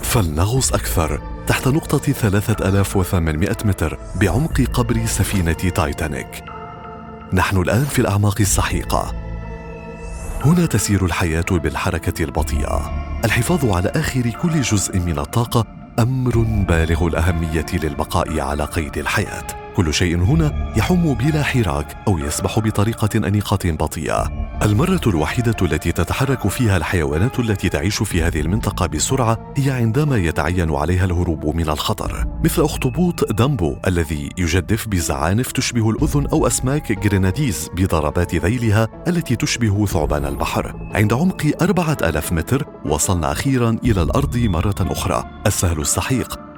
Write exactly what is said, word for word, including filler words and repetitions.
فلنغوص أكثر تحت نقطة ثلاثة آلاف وثمانمائة متر بعمق قبر سفينة تايتانيك. نحن الآن في الأعماق السحيقة. هنا تسير الحياة بالحركة البطيئة. الحفاظ على آخر كل جزء من الطاقة أمر بالغ الأهمية للبقاء على قيد الحياة. كل شيء هنا يحوم بلا حراك أو يسبح بطريقة أنيقة بطيئة. المرة الوحيدة التي تتحرك فيها الحيوانات التي تعيش في هذه المنطقة بسرعة هي عندما يتعين عليها الهروب من الخطر، مثل أخطبوط دامبو الذي يجدف بزعانف تشبه الأذن، أو أسماك جريناديز بضربات ذيلها التي تشبه ثعبان البحر. عند عمق أربعة آلاف متر وصلنا أخيرا إلى الأرض مرة أخرى. السهل السحيق